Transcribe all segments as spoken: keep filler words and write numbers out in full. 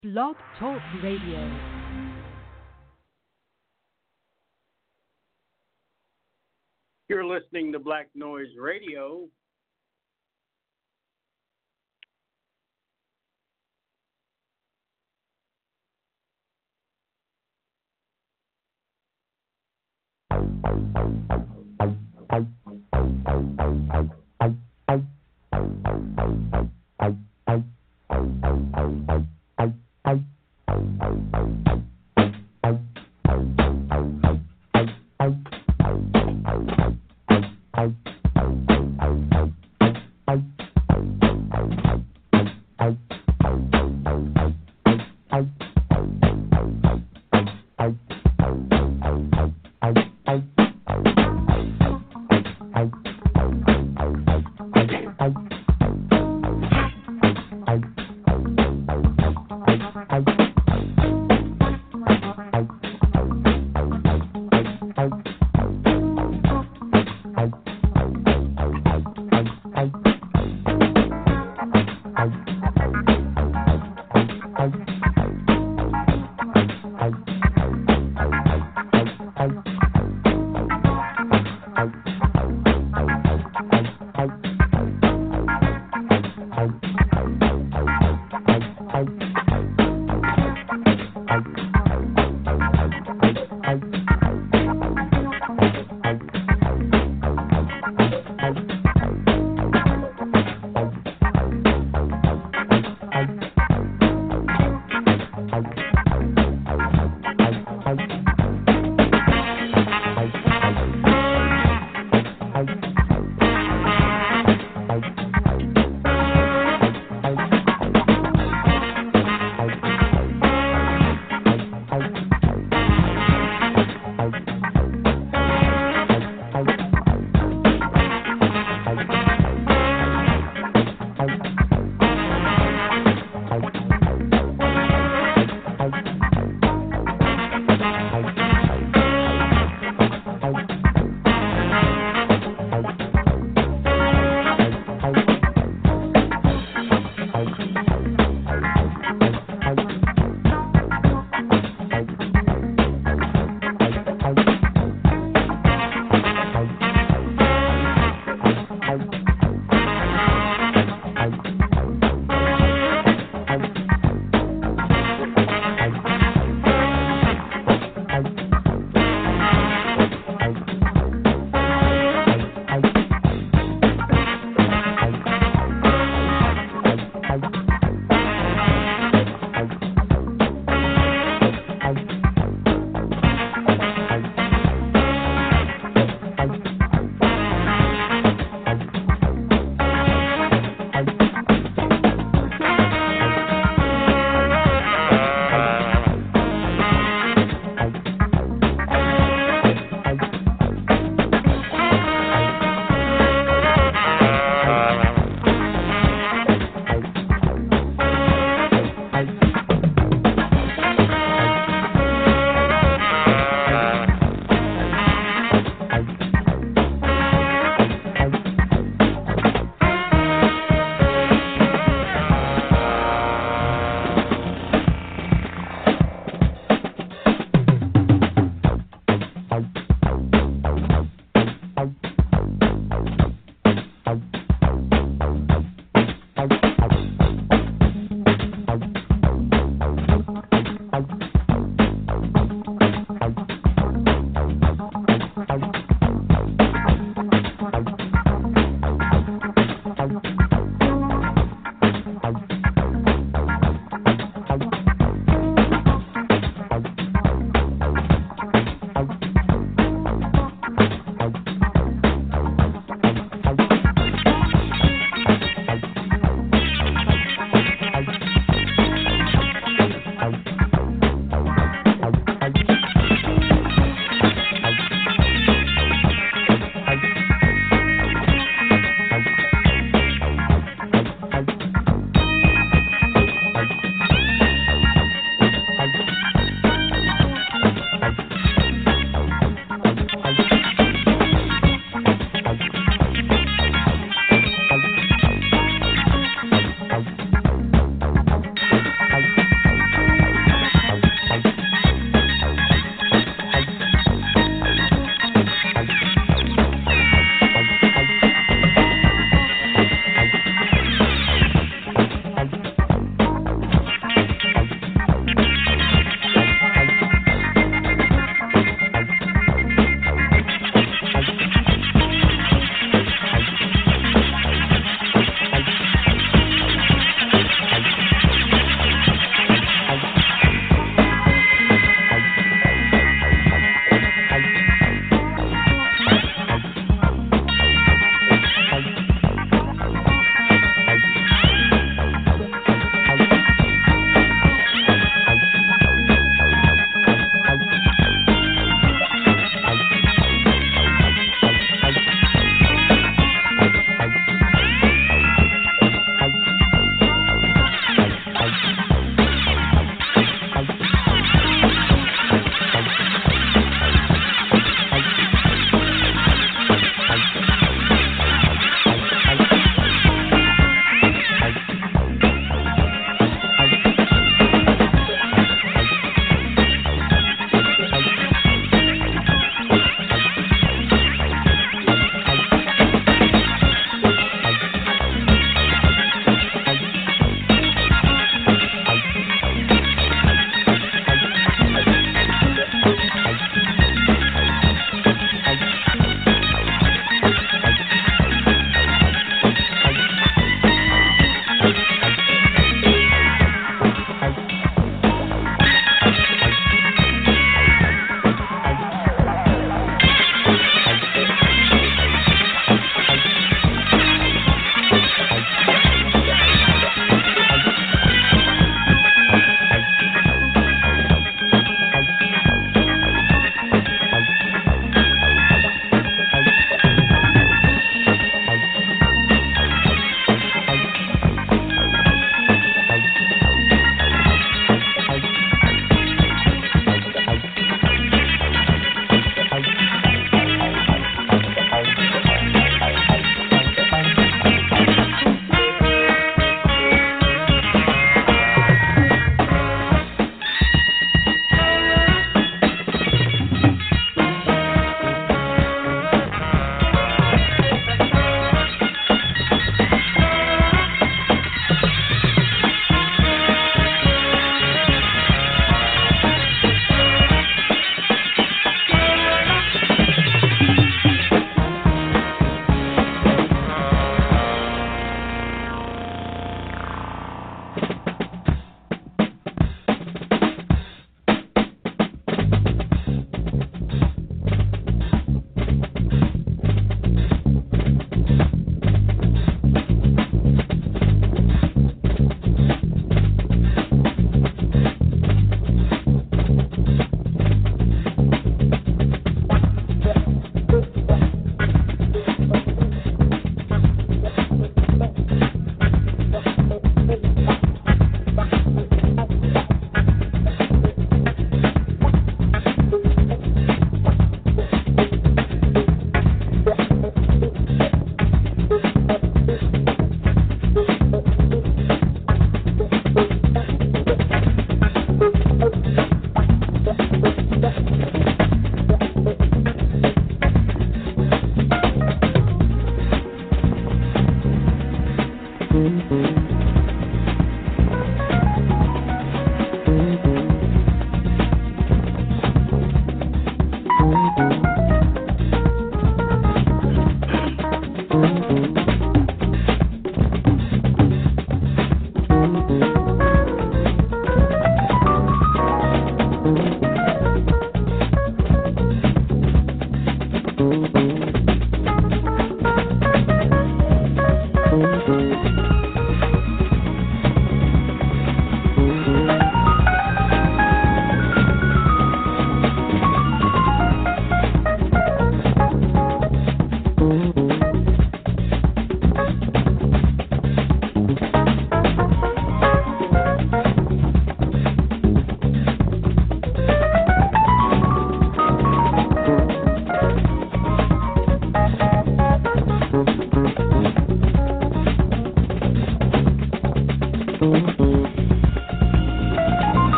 Blog Talk Radio. You're listening to Black Noise Radio.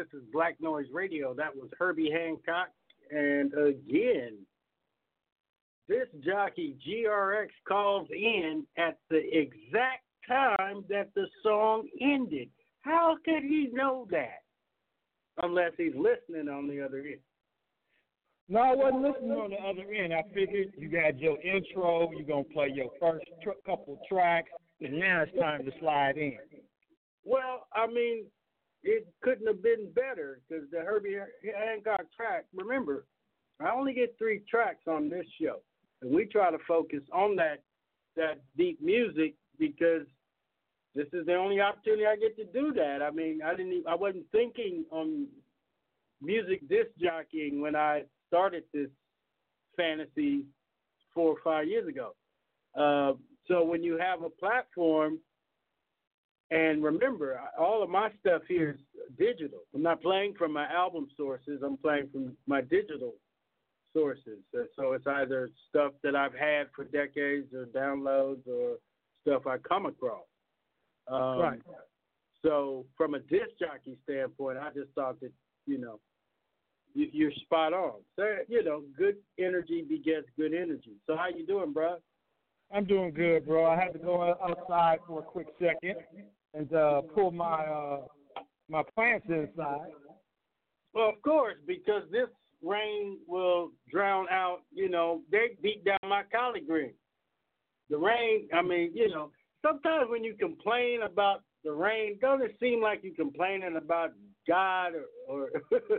This is Black Noise Radio. That was Herbie Hancock. And again, this jockey G R X calls in at the exact time that the song ended. How could he know that? Unless he's listening on the other end. No, I wasn't listening on the other end. I figured you had your intro, you're going to play your first tr- couple tracks, and now it's time to slide in. Well, I mean, it couldn't have been better because the Herbie Hancock track, remember, I only get three tracks on this show. And we try to focus on that that deep music because this is the only opportunity I get to do that. I mean, I didn't even, I wasn't thinking on music disc jockeying when I started this fantasy four or five years ago. Uh, so when you have a platform, and remember, all of my stuff here is digital. I'm not playing from my album sources. I'm playing from my digital sources. So it's either stuff that I've had for decades or downloads or stuff I come across. Um, right. So from a disc jockey standpoint, I just thought that, you know, you, you're spot on. So, you know, good energy begets good energy. So how you doing, bro? I'm doing good, bro. I had to go outside for a quick second and uh, pull my uh, my plants inside. Well, of course, because this rain will drown out, you know, they beat down my collard greens. The rain, I mean, you know, sometimes when you complain about the rain, doesn't it seem like you're complaining about God or, or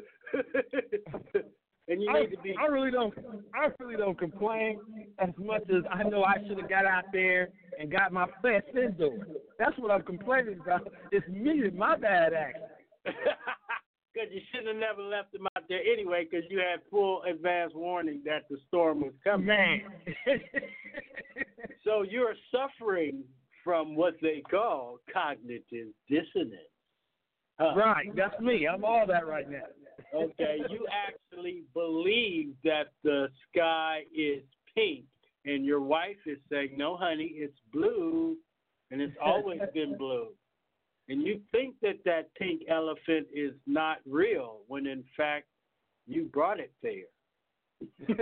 and you I, need to be. I really don't. I really don't complain as much as I know I should have got out there and got my plants indoors. That's what I'm complaining about. It's me, my bad action. Because you should have never left them out there anyway, because you had full advance warning that the storm was coming. Man. So you're suffering from what they call cognitive dissonance. Huh. Right, that's me. I'm all that right now. Okay, you actually believe that the sky is pink, and your wife is saying, no, honey, it's blue, and it's always been blue. And you think that that pink elephant is not real, when in fact you brought it there.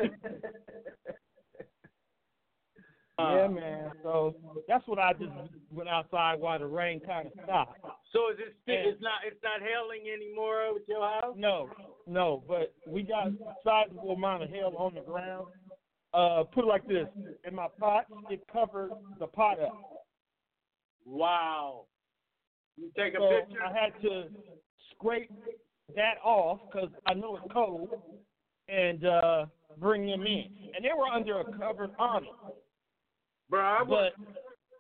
Yeah, man. So that's what I just went outside while the rain kind of stopped. So is it still, it's not it's not hailing anymore with your house? No, no. But we got a sizable amount of hail on the ground. Uh, put it like this: in my pot, it covered the pot up. Wow. You take a so picture. I had to scrape that off because I know it's cold, and uh, bring them in. And they were under a covered awning. Bro, I worked, but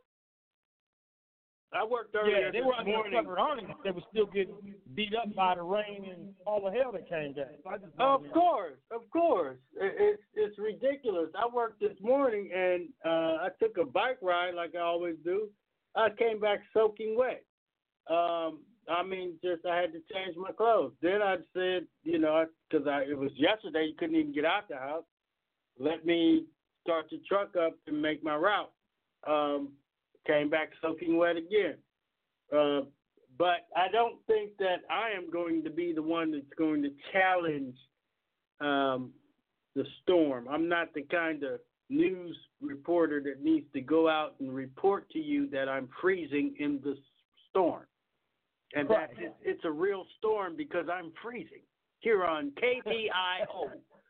I worked earlier yeah, they this were under morning. a covered awning. They were still getting beat up by the rain and all the hail that came down. So I just of course, of course. It, it's it's ridiculous. I worked this morning and uh, I took a bike ride like I always do. I came back soaking wet. Um, I mean, just I had to change my clothes. Then I said, you know, because I it was yesterday, you couldn't even get out the house. Let me start the truck up and make my route. Um, came back soaking wet again. Uh, but I don't think that I am going to be the one that's going to challenge um, the storm. I'm not the kind of news reporter that needs to go out and report to you that I'm freezing in the storm. And right. that it's, it's a real storm because I'm freezing here on K P I O.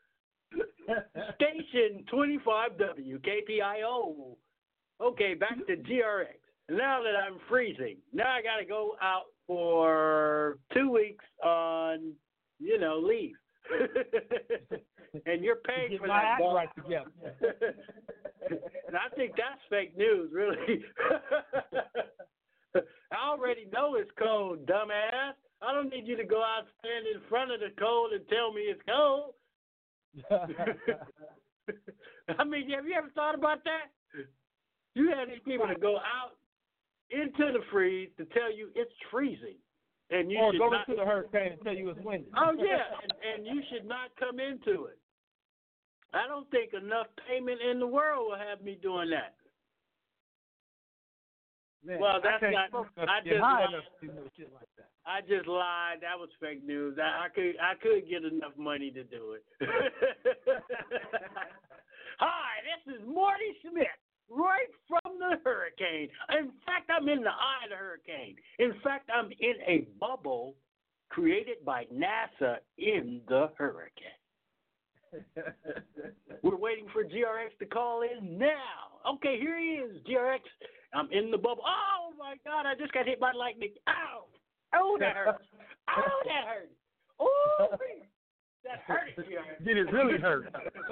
Station twenty-five W, K P I O. Okay, back to G R X. Now that I'm freezing, now I got to go out for two weeks on, you know, leave. And you're paying for my that. act right together. And I think that's fake news, really. I already know it's cold, dumbass. I don't need you to go out, stand in front of the cold and tell me it's cold. I mean, have you ever thought about that? You had these people to go out into the freeze to tell you it's freezing. And you or should go not, into the hurricane and tell you it's windy. Oh, yeah, and, and you should not come into it. I don't think enough payment in the world will have me doing that. Man, Well, I that's can't not. smoke enough I to get just high lied. enough to do no shit like that. I just lied. That was fake news. I, I could I could get enough money to do it. Hi, this is Morty Smith, right from the hurricane. In fact, I'm in the eye of the hurricane. In fact, I'm in a bubble created by NASA in the hurricane. We're waiting for G R X to call in now. Okay, here he is, G R X. I'm in the bubble. Oh, my God, I just got hit by lightning. Ow. Oh, that hurt. Oh, that hurt. Oh, that hurt, G R X. Did it really hurt?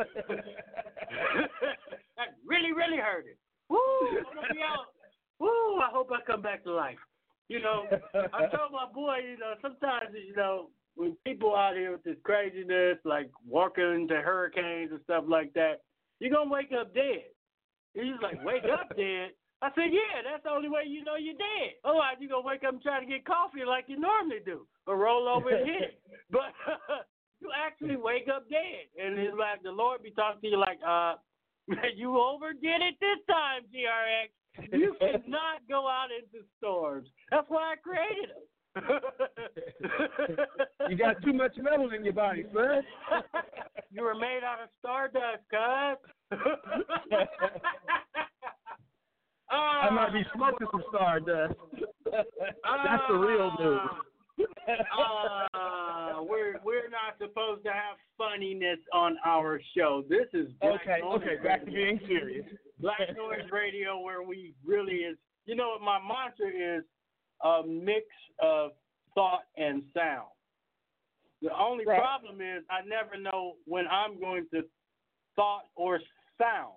That really, really hurt it. Woo, I'm going to be out. Woo, I hope I come back to life. You know, I told my boy, you know, sometimes, you know, when people out here with this craziness, like walking into hurricanes and stuff like that, you're going to wake up dead. He's like, wake up dead? I said, yeah, that's the only way you know you're dead. Otherwise, you're going to wake up and try to get coffee like you normally do or roll over and hit it. But you actually wake up dead. And it's like the Lord be talking to you like, uh, you overdid it this time, G R X. You cannot go out into storms. That's why I created them. You got too much metal in your body, son. You were made out of stardust, cuz. uh, I might be smoking some stardust. That's the real news. uh, we're we're not supposed to have funniness on our show. This is Black okay. Noise Okay, back to being serious. Black Noise Radio, where we really is. You know what my mantra is? A mix of thought and sound. The only right. problem is I never know when I'm going to thought or sound.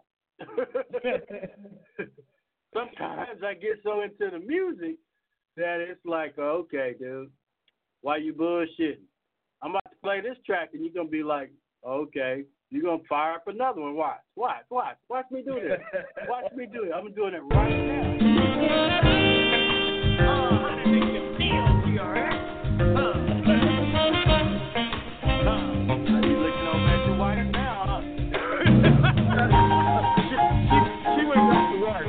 Sometimes I get so into the music that it's like, okay, dude, why you bullshitting? I'm about to play this track and you're going to be like, okay, you're going to fire up another one. Watch, watch, watch. Watch me do this. Watch me do it. I'm doing it right now. Oh, how did it make you feel, G R X? Huh? Huh? You looking over at your wife now, huh? she, she went back to work.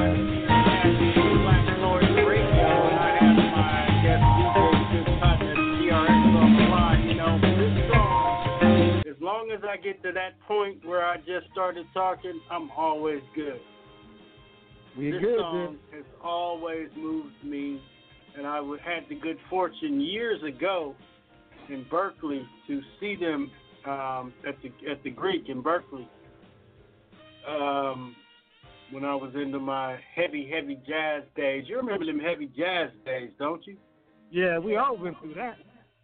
Black Noise Radio, and I have my guest D J Chris Cotton at T R X on the line. You know, this song, as long as I get to that point where I just started talking, I'm always good. We this good, song man. has always moved me, and I had the good fortune years ago in Berkeley to see them um, at the at the Greek in Berkeley. Um, when I was into my heavy, heavy jazz days. You remember them heavy jazz days, don't you? Yeah, we all went through that.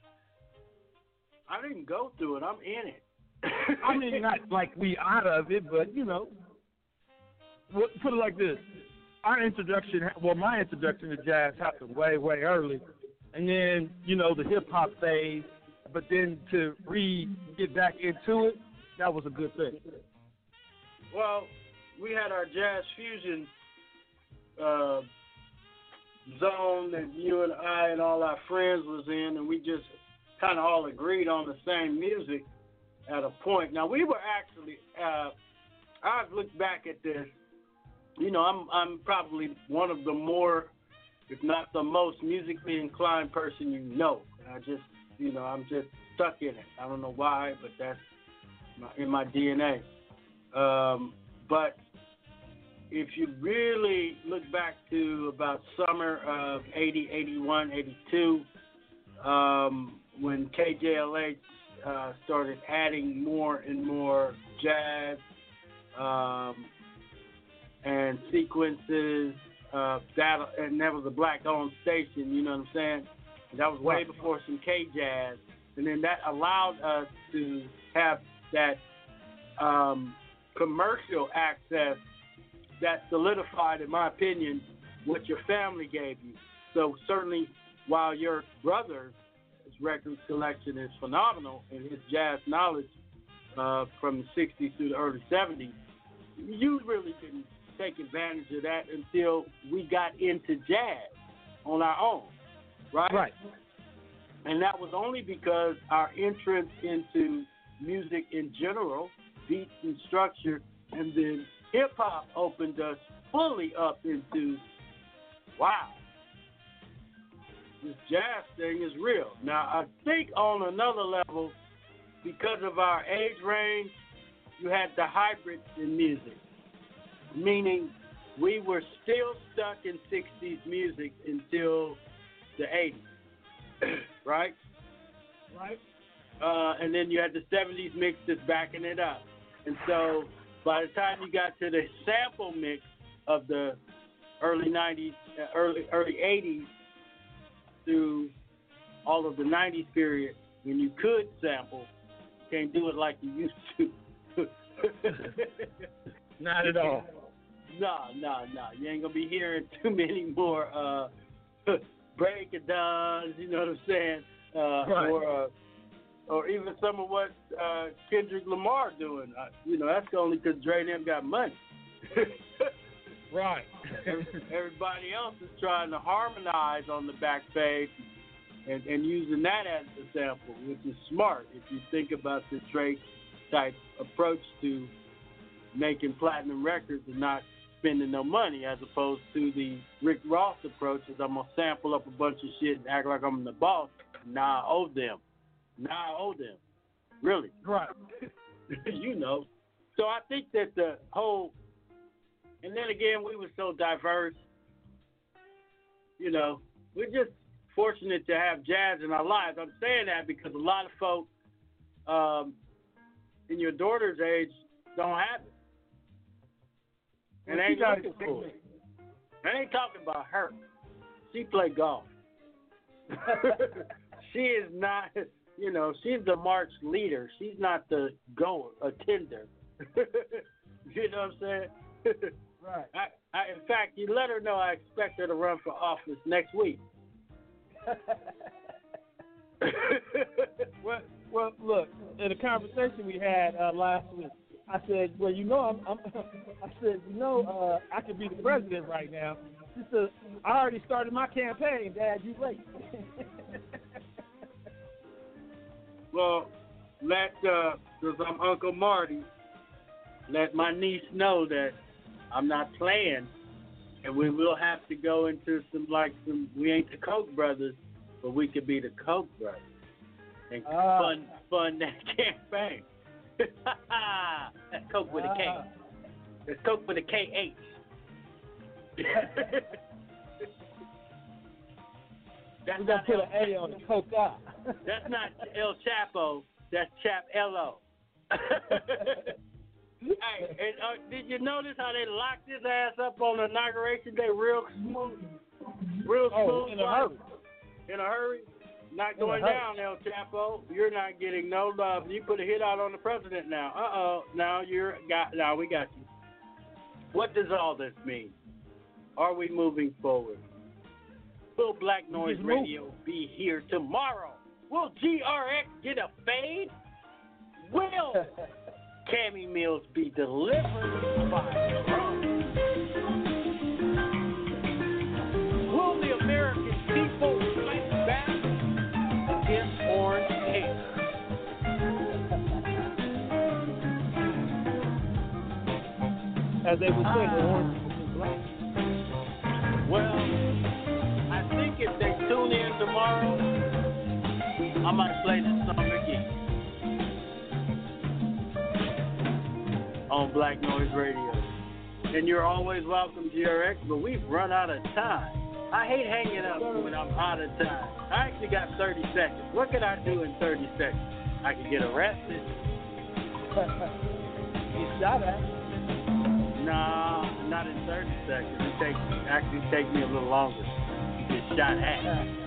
I didn't go through it. I'm in it. I mean, not like we out of it, but, you know, put it like this. Our introduction, well, my introduction to jazz happened way, way early. And then, you know, the hip-hop phase. But then to re-get back into it, that was a good thing. Well, we had our jazz fusion uh, zone that you and I and all our friends was in, and we just kind of all agreed on the same music at a point. Now, we were actually, uh, I've looked back at this, you know, I'm I'm probably one of the more, if not the most musically inclined person you know. I just, you know, I'm just stuck in it. I don't know why, but that's my, in my D N A. Um, but if you really look back to about summer of eighty, eighty-one, eighty-two, um, when K J L H uh, started adding more and more jazz um, and sequences, uh, that and that was a black-owned station, you know what I'm saying? That was way before some K-Jazz. And then that allowed us to have that um, commercial access that solidified, in my opinion, what your family gave you. So certainly, while your brother's record collection is phenomenal and his jazz knowledge uh, from the sixties through the early seventies, you really didn't take advantage of that until we got into jazz on our own, right? Right. And that was only because our entrance into music in general, beats and structure, and then hip-hop opened us fully up into, wow, this jazz thing is real. Now, I think on another level, because of our age range, you had the hybrids in music, meaning we were still stuck in sixties music until the eighties, right? Right. Uh, and then you had the seventies mix that's backing it up. And so by the time you got to the sample mix of the early nineties, uh, early early eighties through all of the nineties period, when you could sample, you can't do it like you used to. Not at all. No, no, no. You ain't going to be hearing too many more uh, break-a-downs, you know what I'm saying? Uh, right. Or uh, or even some of what uh, Kendrick Lamar doing. Uh, you know, that's only because Dre and them got money. Right. Everybody else is trying to harmonize on the back page and, and using that as a sample, which is smart if you think about the Drake-type approach to making platinum records and not spending no money, as opposed to the Rick Ross approach is I'm going to sample up a bunch of shit and act like I'm the boss. Now I owe them. Now I owe them. Really. Right. You know. So I think that the whole, and then again, we were so diverse. You know, we're just fortunate to have jazz in our lives. I'm saying that because a lot of folk um, in your daughter's age don't have it. And well, ain't looking for it. I ain't talking about her. She play golf. She is not, you know, she's the march leader. She's not the goer, attender. You know what I'm saying? Right. I, I, in fact, you let her know I expect her to run for office next week. well, well, look, in a conversation we had uh, last week, I said, well, you know, I'm, I'm I said, you know, uh, I could be the president right now. She said, I already started my campaign, Dad, you late. Well, let, uh, because I'm Uncle Marty, let my niece know that I'm not playing And we will have to go into some, like, some, we ain't the Koch brothers, but we could be the Koch brothers. And uh, fund, fund that campaign. That's Coke with a K. That's Coke with a K H. That's we not got to put El, an A on the Coca. That's not El Chapo. That's Chap L O. Hey, and, uh, did you notice how they locked his ass up on inauguration day real smooth? Real smooth. Oh, in a hurry. In a hurry? Not going down, El Chapo. You're not getting no love. You put a hit out on the president now. Uh-oh. Now you're got. Now we got you. What does all this mean? Are we moving forward? Will Black Noise Radio be here tomorrow? Will G R X get a fade? Will Cammy Mills be delivered by drone? Will the American people fight back against orange hair? As they would say, the orange is black. Well, I think if they tune in tomorrow, I might play this song again on Black Noise Radio. And you're always welcome, G R X, but we've run out of time. I hate hanging up when I'm out of time. I actually got thirty seconds. What can I do in thirty seconds? I can get arrested. You shot at. Nah, not in thirty seconds. It takes actually takes me a little longer to get shot at.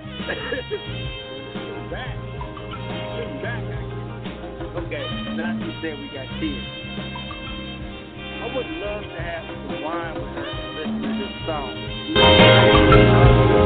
Back. Getting back, actually. Okay, now you said we got ten. I would love to have some wine with her and listen to this song.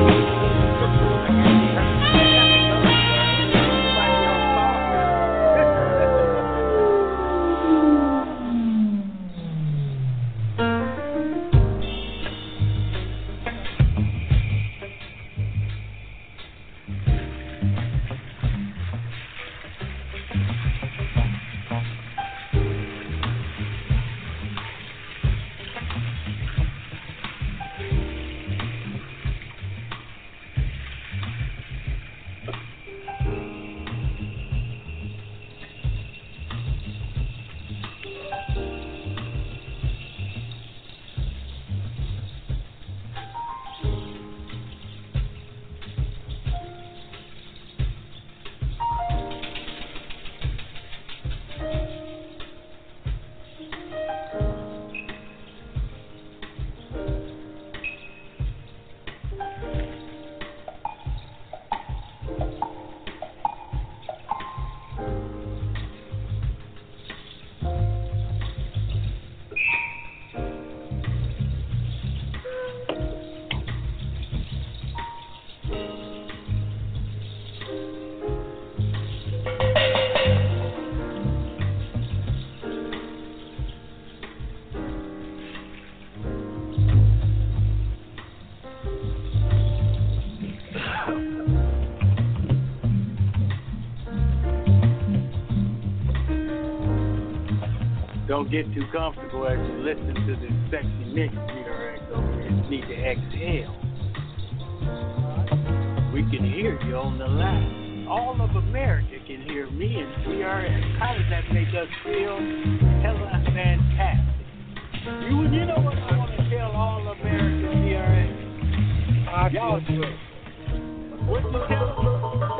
Don't get too comfortable as you listen to this sexy mix, G R X over here. You need to exhale. We can hear you on the line. All of America can hear me and G R X. How does that make us feel? Hella fantastic. You, you know what I want to tell all of America, G R X? I Y'all do it. What you tell them?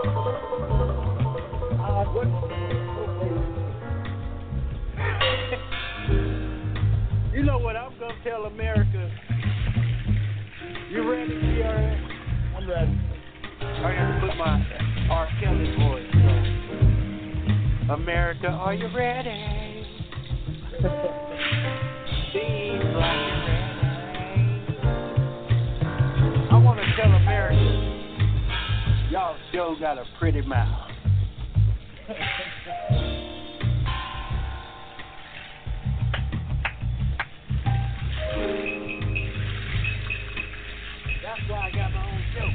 Uh, what? You know what I'm going to tell America? You ready, G R X? I'm ready. I got to put my R. Kelly voice on. America, are you ready? Seems like you're ready. I want to tell America, y'all sure got a pretty mouth. That's why I got my own show.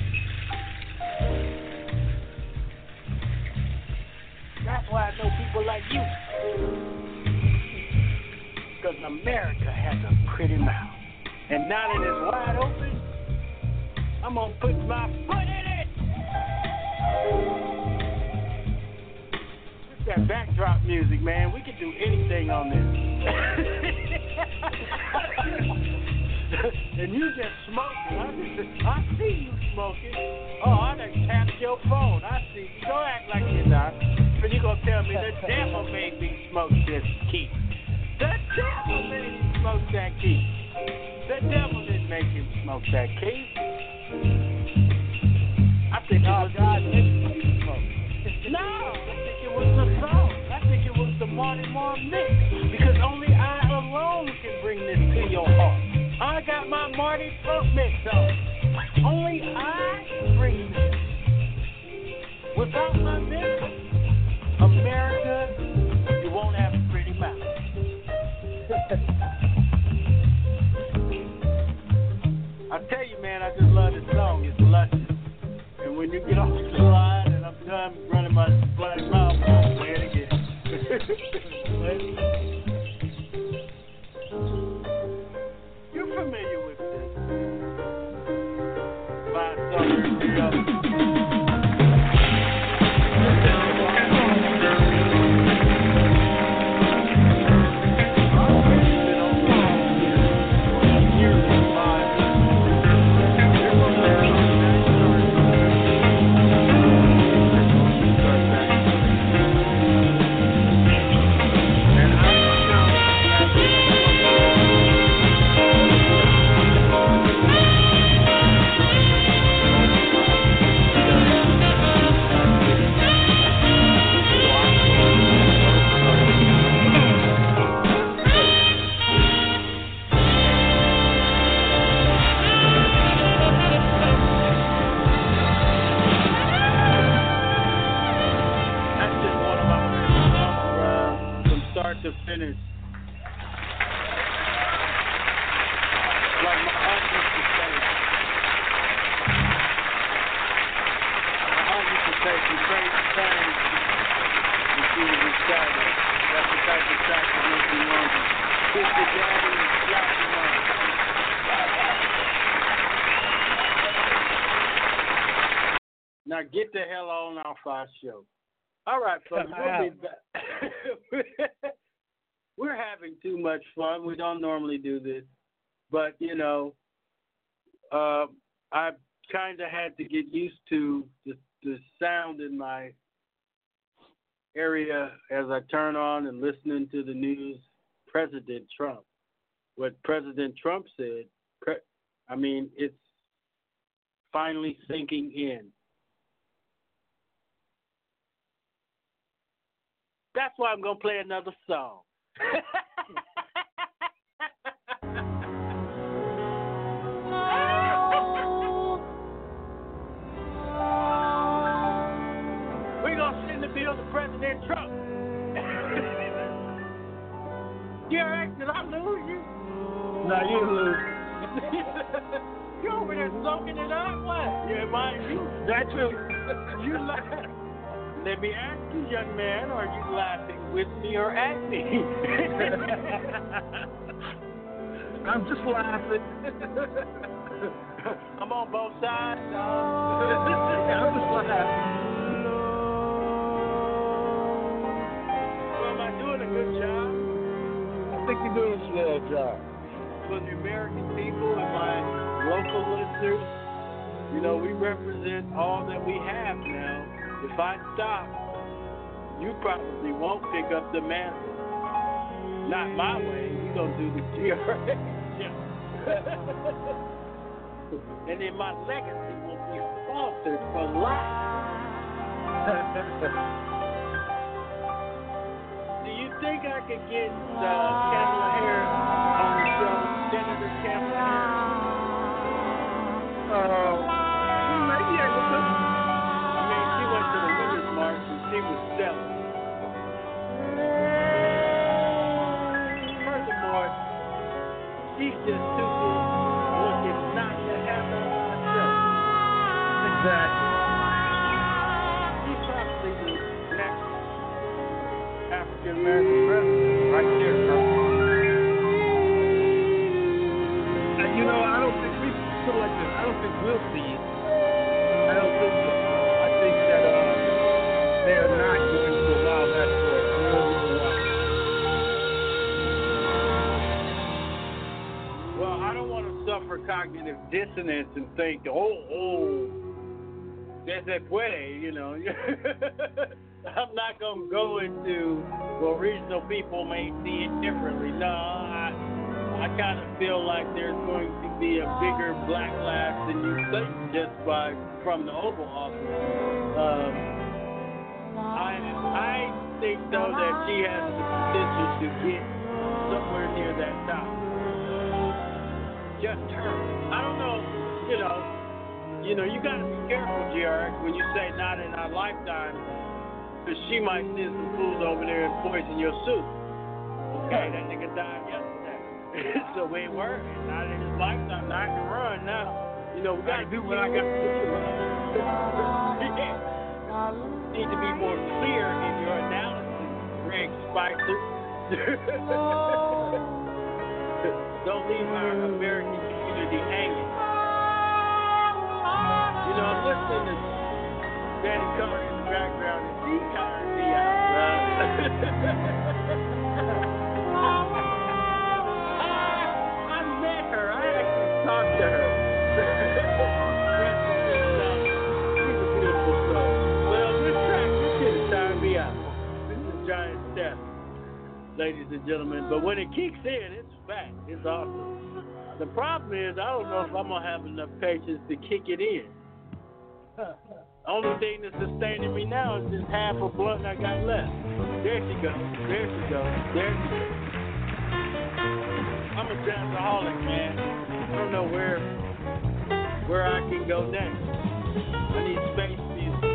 That's why I know people like you. Because America has a pretty mouth. And now that it's wide open, I'm gonna put my foot in it. It's that backdrop music, man. We can do anything on this. And you just smoking. I, just, I see you smoking. Oh, I done tapped your phone. I see you. Don't act like you're not. But you gonna tell me the devil made me smoke this key. The devil made him smoke that key. The devil didn't make him smoke that key. I think it was God made him smoke. No, I think it was the song. I think it was the Marty Moore mix. Because only I alone can bring this to your heart. I got my Marty Funk mix on. Only I can bring this. Without my mix, America, you won't have a pretty mouth. I tell you, man, I just love this song. It's luscious. And when you get off the line and I'm done running my bloody mouth, I'll play it again. You're familiar with this. Five summers ago. To finish. Like my aunt used to say, my aunt used to say some crazy things when she was excited. That's the type of track that makes me want to kiss your daddy and slap your mom. Now get the hell on off our show. All right, folks, we'll be back. We're having too much fun. We don't normally do this. But, you know, uh, I kind of had to get used to the, the sound in my area as I turn on and listening to the news. President Trump. What President Trump said, pre- I mean, it's finally sinking in. That's why I'm going to play another song. We're going to send the bill to President Trump. D R X, did I lose you? No, you lose. You over there soaking it up? What? Yeah, mind you. That's true. You laugh. Let me ask you, young man, are you laughing with me or at me? I'm just laughing. I'm on both sides, dog. I'm just laughing. So am I doing a good job? I think you're doing a swell job. For the American people and my local listeners, you know, we represent all that we have now. If I stop, you probably won't pick up the mantle. Not my way. You're going to do the G R X show. And then my legacy will be faltered for life. Do you think I could get uh, Kamala Harris on the show? Senator Kamala Harris? Uh, maybe I could. To the Women's March and she was selling. Furthermore, she's just too good looking not to have her on the show. Exactly. She's probably the next African American president right there. And you know, Well, I don't think we put it like this. I don't think we'll see it. I don't think so. I think that uh, they are not going to allow that for a real reason why. Well, I don't want to suffer cognitive dissonance and think, oh, oh, there's that way, you know. I'm not going to go into, well, regional people may see it differently. No, I, I kind of feel like there's going to be a bigger backlash than you think just by from the Oval Office. Um, I I think though that she has the potential to get somewhere near that top. Just her. I don't know. You know. You know. You got to be careful, G R X, when you say not in our lifetime, because she might send some fools over there and poison your soup. Okay, that nigga died yesterday. So we ain't worried. Not in his lifetime. Now I can run now. You know, we got to do what I got to do. Need to be more clear in your analysis, Greg Spicer. Don't leave our American community hanging. You know, I'm listening to Danny Carter in the background, and she tired me out, right? I met her. I actually talked to her. She's a beautiful soul. Well, this track, this shit is tiring me out. This is Giant Step, ladies and gentlemen. But when it kicks in, it's fat. It's awesome. The problem is, I don't know if I'm going to have enough patience to kick it in. Only thing that's sustaining me now is this half a blunt I got left. There she goes. There she goes. There she goes. I'm a jazzaholic, man. I don't know where where I can go next. I need space music.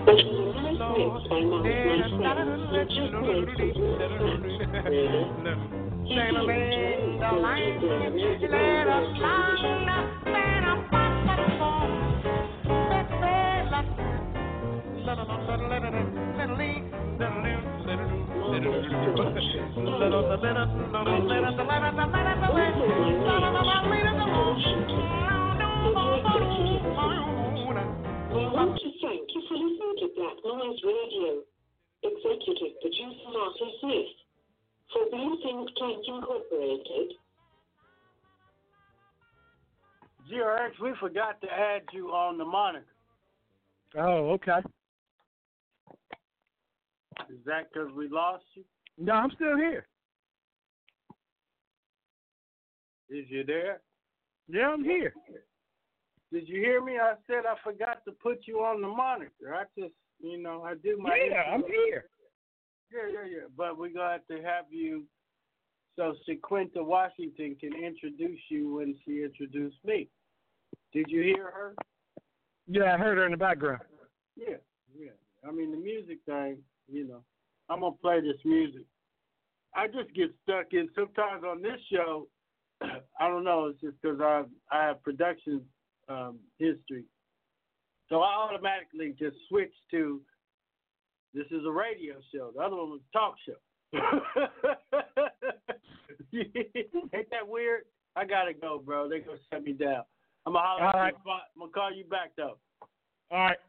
which was a nice mix by Mark, my friend, not just coincidence. Really? He did enjoy going to the music We want to thank you for listening to Black Noise Radio. Executive producer Martin Smith. For Blue Think Tank Incorporated. G R X, we forgot to add you on the moniker. Oh, okay. Is that because we lost you? No, I'm still here. Is you there? Yeah, I'm here. Did you hear me? I said I forgot to put you on the moniker. I just, you know, I do my... Yeah, I'm here. Yeah, yeah, yeah. But we're going to have to have you so Sequenta Washington can introduce you when she introduced me. Did you hear her? Yeah, I heard her in the background. Yeah, yeah. I mean, the music thing, you know, I'm going to play this music. I just get stuck in sometimes on this show. I don't know. It's just because I I have production um, history. So I automatically just switch to this is a radio show. The other one was a talk show. Ain't that weird? I got to go, bro. They're going to shut me down. I'm going to holler at you. I'm going to call you back, though. All right.